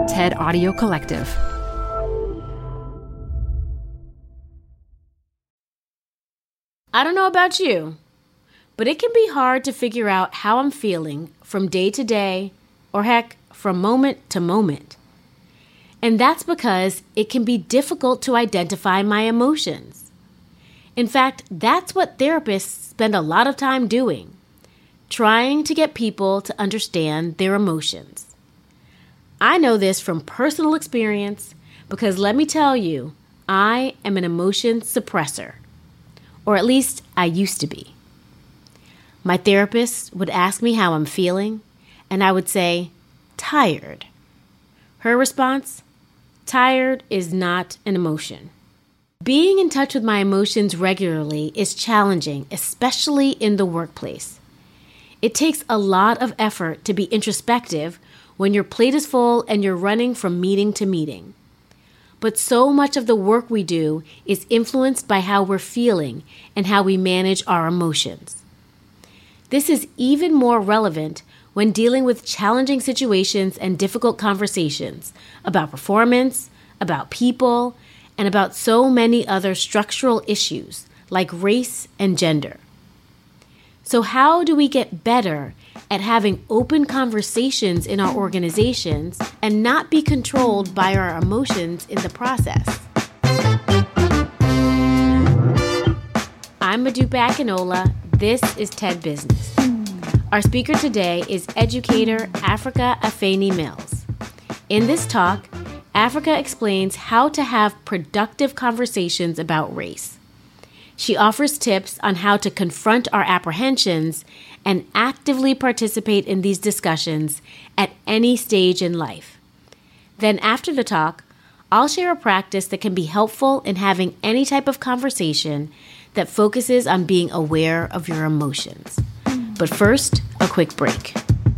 TED Audio Collective. I don't know about you, but it can be hard to figure out how I'm feeling from day to day, or heck, from moment to moment. And that's because it can be difficult to identify my emotions. In fact, that's what therapists spend a lot of time doing, trying to get people to understand their emotions. I know this from personal experience because let me tell you, I am an emotion suppressor, or at least I used to be. My therapist would ask me how I'm feeling, and I would say, tired. Her response, tired is not an emotion. Being in touch with my emotions regularly is challenging, especially in the workplace. It takes a lot of effort to be introspective when your plate is full and you're running from meeting to meeting. But so much of the work we do is influenced by how we're feeling and how we manage our emotions. This is even more relevant when dealing with challenging situations and difficult conversations about performance, about people, and about so many other structural issues like race and gender. So how do we get better at having open conversations in our organizations and not be controlled by our emotions in the process? I'm Modupe Akinola. This is TED Business. Our speaker today is educator Africa Afeni-Mills. In this talk, Africa explains how to have productive conversations about race. She offers tips on how to confront our apprehensions and actively participate in these discussions at any stage in life. Then after the talk, I'll share a practice that can be helpful in having any type of conversation that focuses on being aware of your emotions. But first, a quick break.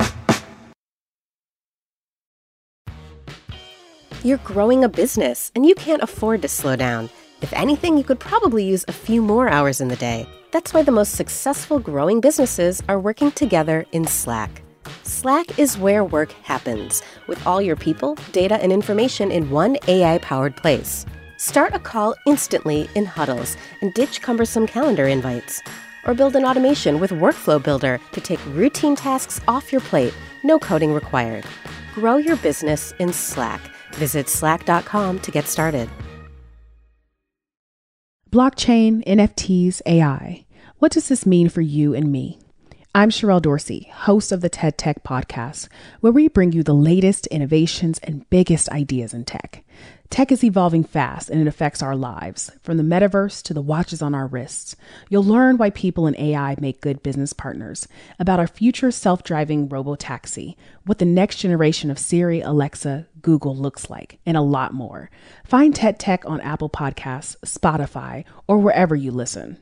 You're growing a business, and you can't afford to slow down. If anything, you could probably use a few more hours in the day. That's why the most successful growing businesses are working together in Slack. Slack is where work happens, with all your people, data, and information in one AI-powered place. Start a call instantly in huddles and ditch cumbersome calendar invites. Or build an automation with Workflow Builder to take routine tasks off your plate. No coding required. Grow your business in Slack. Visit slack.com to get started. Blockchain, NFTs, AI. What does this mean for you and me? I'm Sherelle Dorsey, host of the TED Tech Podcast, where we bring you the latest innovations and biggest ideas in tech. Tech is evolving fast and it affects our lives, from the metaverse to the watches on our wrists. You'll learn why people in AI make good business partners, about our future self-driving robo-taxi, what the next generation of Siri, Alexa, Google looks like, and a lot more. Find TED Tech on Apple Podcasts, Spotify, or wherever you listen.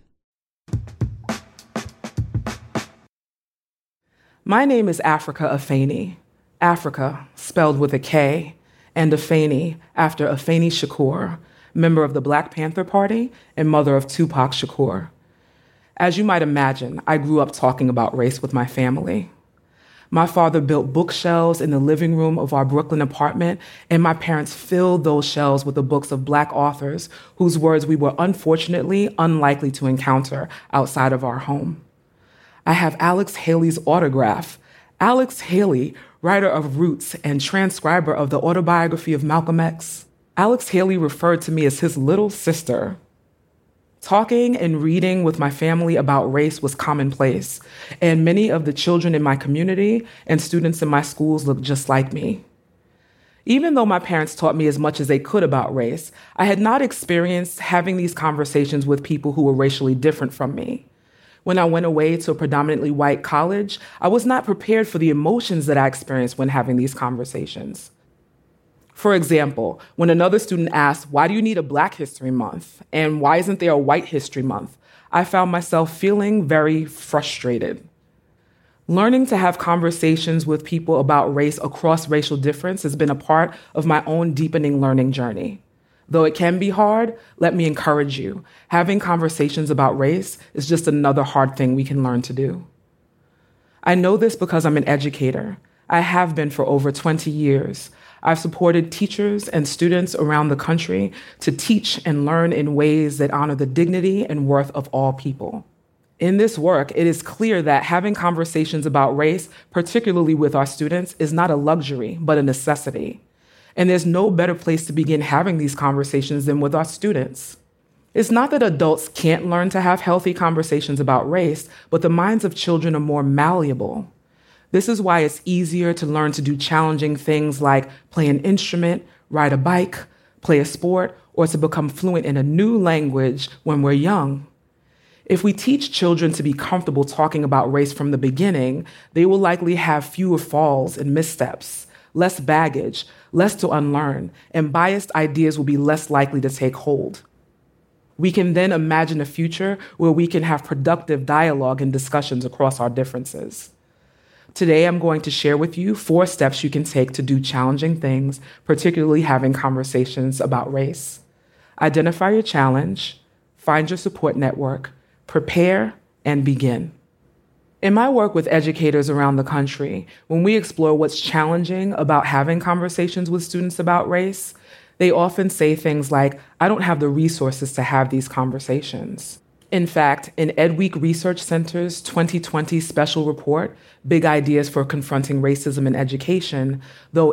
My name is Africa Afeni. Africa, spelled with a K, and Afeni after Afeni Shakur, member of the Black Panther Party and mother of Tupac Shakur. As you might imagine, I grew up talking about race with my family. My father built bookshelves in the living room of our Brooklyn apartment, and my parents filled those shelves with the books of Black authors whose words we were unfortunately unlikely to encounter outside of our home. I have Alex Haley's autograph. Alex Haley, writer of Roots and transcriber of the autobiography of Malcolm X. Alex Haley referred to me as his little sister. Talking and reading with my family about race was commonplace, and many of the children in my community and students in my schools looked just like me. Even though my parents taught me as much as they could about race, I had not experienced having these conversations with people who were racially different from me. When I went away to a predominantly white college, I was not prepared for the emotions that I experienced when having these conversations. For example, when another student asked, "Why do you need a Black History Month? And why isn't there a White History Month?" I found myself feeling very frustrated. Learning to have conversations with people about race across racial difference has been a part of my own deepening learning journey. Though it can be hard, let me encourage you. Having conversations about race is just another hard thing we can learn to do. I know this because I'm an educator. I have been for over 20 years. I've supported teachers and students around the country to teach and learn in ways that honor the dignity and worth of all people. In this work, it is clear that having conversations about race, particularly with our students, is not a luxury, but a necessity. And there's no better place to begin having these conversations than with our students. It's not that adults can't learn to have healthy conversations about race, but the minds of children are more malleable. This is why it's easier to learn to do challenging things like play an instrument, ride a bike, play a sport, or to become fluent in a new language when we're young. If we teach children to be comfortable talking about race from the beginning, they will likely have fewer falls and missteps, less baggage, less to unlearn, and biased ideas will be less likely to take hold. We can then imagine a future where we can have productive dialogue and discussions across our differences. Today, I'm going to share with you 4 steps you can take to do challenging things, particularly having conversations about race. Identify your challenge, find your support network, prepare, and begin. In my work with educators around the country, when we explore what's challenging about having conversations with students about race, they often say things like, I don't have the resources to have these conversations. In fact, in EdWeek Research Center's 2020 special report, Big Ideas for Confronting Racism in Education, though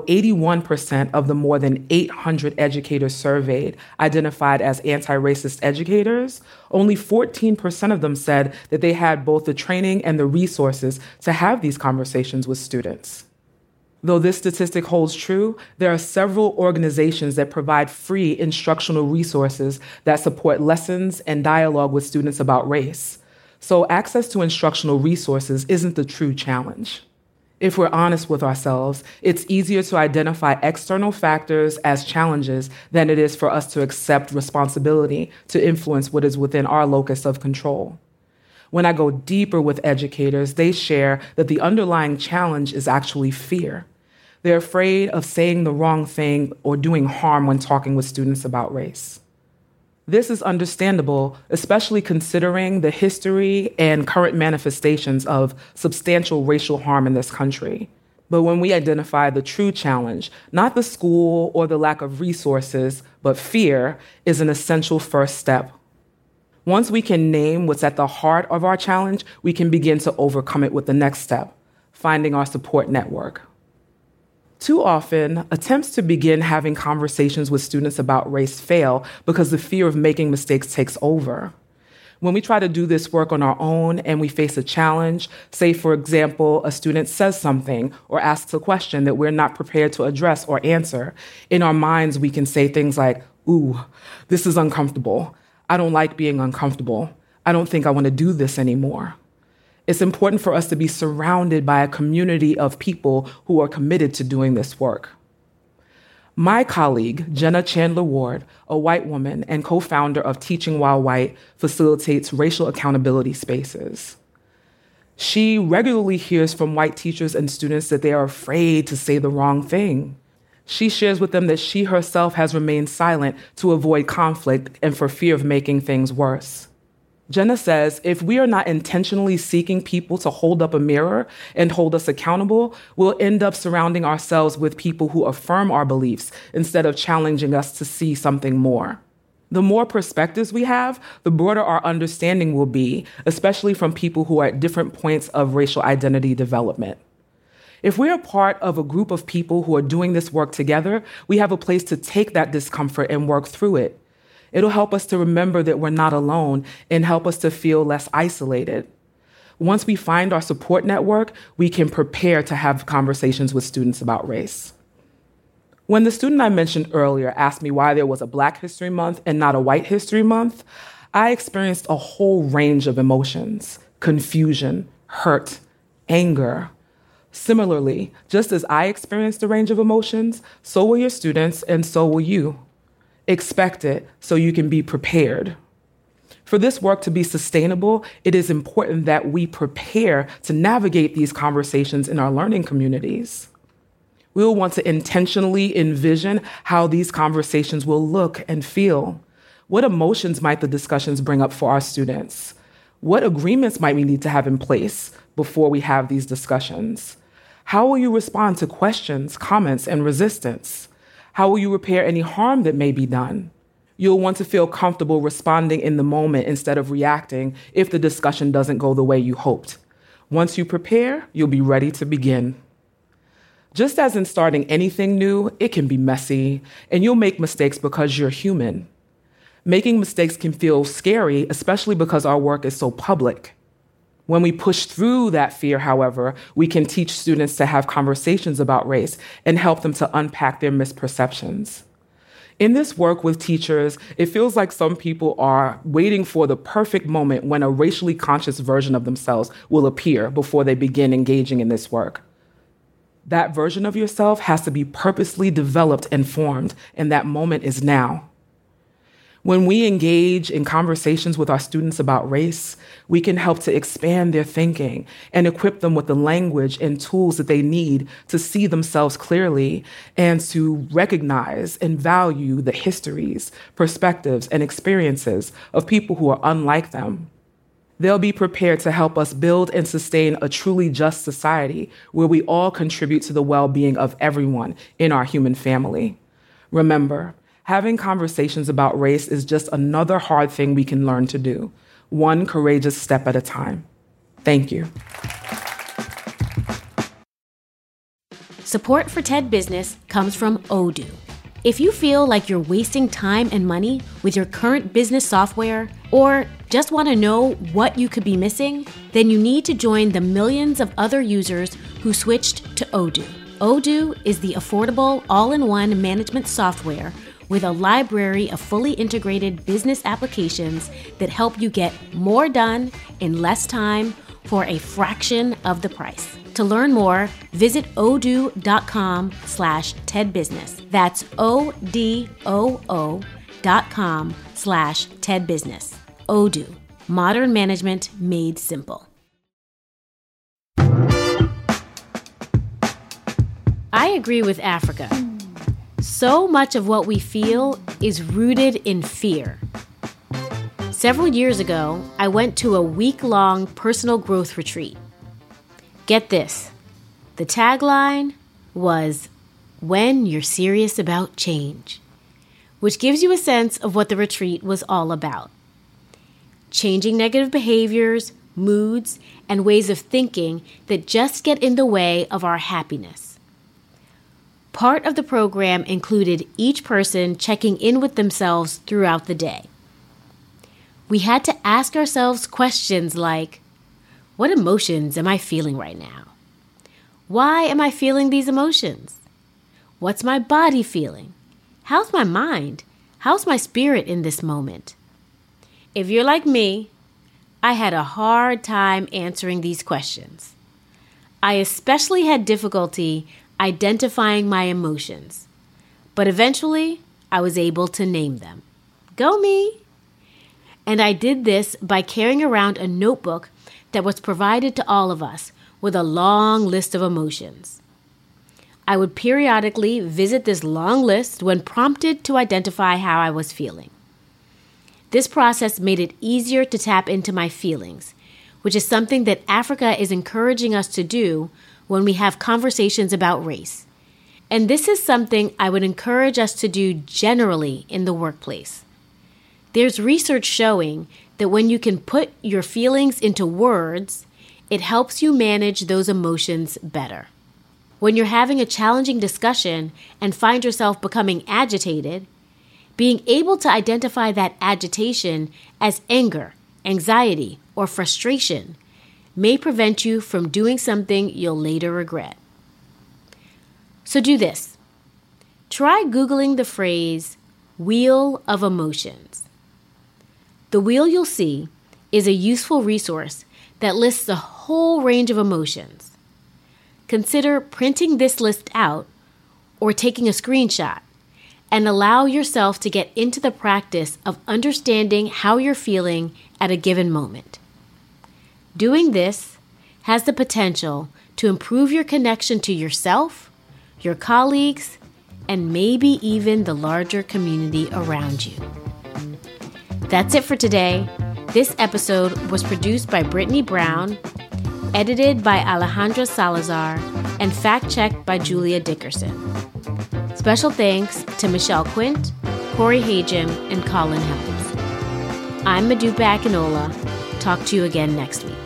81% of the more than 800 educators surveyed identified as anti-racist educators, only 14% of them said that they had both the training and the resources to have these conversations with students. Though this statistic holds true, there are several organizations that provide free instructional resources that support lessons and dialogue with students about race. So access to instructional resources isn't the true challenge. If we're honest with ourselves, it's easier to identify external factors as challenges than it is for us to accept responsibility to influence what is within our locus of control. When I go deeper with educators, they share that the underlying challenge is actually fear. They're afraid of saying the wrong thing or doing harm when talking with students about race. This is understandable, especially considering the history and current manifestations of substantial racial harm in this country. But when we identify the true challenge, not the school or the lack of resources, but fear, is an essential first step. Once we can name what's at the heart of our challenge, we can begin to overcome it with the next step, finding our support network. Too often, attempts to begin having conversations with students about race fail because the fear of making mistakes takes over. When we try to do this work on our own and we face a challenge, say, for example, a student says something or asks a question that we're not prepared to address or answer, in our minds we can say things like, ooh, this is uncomfortable. I don't like being uncomfortable. I don't think I want to do this anymore. It's important for us to be surrounded by a community of people who are committed to doing this work. My colleague, Jenna Chandler Ward, a white woman and co-founder of Teaching While White, facilitates racial accountability spaces. She regularly hears from white teachers and students that they are afraid to say the wrong thing. She shares with them that she herself has remained silent to avoid conflict and for fear of making things worse. Jenna says, if we are not intentionally seeking people to hold up a mirror and hold us accountable, we'll end up surrounding ourselves with people who affirm our beliefs instead of challenging us to see something more. The more perspectives we have, the broader our understanding will be, especially from people who are at different points of racial identity development. If we're a part of a group of people who are doing this work together, we have a place to take that discomfort and work through it. It'll help us to remember that we're not alone and help us to feel less isolated. Once we find our support network, we can prepare to have conversations with students about race. When the student I mentioned earlier asked me why there was a Black History Month and not a White History Month, I experienced a whole range of emotions: confusion, hurt, anger. Similarly, just as I experienced a range of emotions, so will your students and so will you. Expect it so you can be prepared. For this work to be sustainable, it is important that we prepare to navigate these conversations in our learning communities. We will want to intentionally envision how these conversations will look and feel. What emotions might the discussions bring up for our students? What agreements might we need to have in place before we have these discussions? How will you respond to questions, comments, and resistance? How will you repair any harm that may be done? You'll want to feel comfortable responding in the moment instead of reacting if the discussion doesn't go the way you hoped. Once you prepare, you'll be ready to begin. Just as in starting anything new, it can be messy, and you'll make mistakes because you're human. Making mistakes can feel scary, especially because our work is so public. When we push through that fear, however, we can teach students to have conversations about race and help them to unpack their misperceptions. In this work with teachers, it feels like some people are waiting for the perfect moment when a racially conscious version of themselves will appear before they begin engaging in this work. That version of yourself has to be purposely developed and formed, and that moment is now. When we engage in conversations with our students about race, we can help to expand their thinking and equip them with the language and tools that they need to see themselves clearly and to recognize and value the histories, perspectives, and experiences of people who are unlike them. They'll be prepared to help us build and sustain a truly just society where we all contribute to the well-being of everyone in our human family. Remember, having conversations about race is just another hard thing we can learn to do, one courageous step at a time. Thank you. Support for TED Business comes from Odoo. If you feel like you're wasting time and money with your current business software, or just want to know what you could be missing, then you need to join the millions of other users who switched to Odoo. Odoo is the affordable, all-in-one management software with a library of fully integrated business applications that help you get more done in less time for a fraction of the price. To learn more, visit odoo.com/TEDbusiness. That's odoo.com/TEDbusiness. Odoo, modern management made simple. I agree with Africa. So much of what we feel is rooted in fear. Several years ago, I went to a week-long personal growth retreat. Get this, the tagline was, "When you're serious about change," which gives you a sense of what the retreat was all about. Changing negative behaviors, moods, and ways of thinking that just get in the way of our happiness. Part of the program included each person checking in with themselves throughout the day. We had to ask ourselves questions like, what emotions am I feeling right now? Why am I feeling these emotions? What's my body feeling? How's my mind? How's my spirit in this moment? If you're like me, I had a hard time answering these questions. I especially had difficulty identifying my emotions, but eventually I was able to name them. Go me! And I did this by carrying around a notebook that was provided to all of us with a long list of emotions. I would periodically visit this long list when prompted to identify how I was feeling. This process made it easier to tap into my feelings, which is something that Africa is encouraging us to do when we have conversations about race. And this is something I would encourage us to do generally in the workplace. There's research showing that when you can put your feelings into words, it helps you manage those emotions better. When you're having a challenging discussion and find yourself becoming agitated, being able to identify that agitation as anger, anxiety, or frustration may prevent you from doing something you'll later regret. So do this. Try Googling the phrase, Wheel of Emotions. The wheel you'll see is a useful resource that lists a whole range of emotions. Consider printing this list out or taking a screenshot and allow yourself to get into the practice of understanding how you're feeling at a given moment. Doing this has the potential to improve your connection to yourself, your colleagues, and maybe even the larger community around you. That's it for today. This episode was produced by Brittany Brown. Edited by Alejandra Salazar and fact-checked by Julia Dickerson. Special thanks to Michelle Quint, Corey Hagem, and Colin Helms. I'm Modupe Akinola. Talk to you again next week.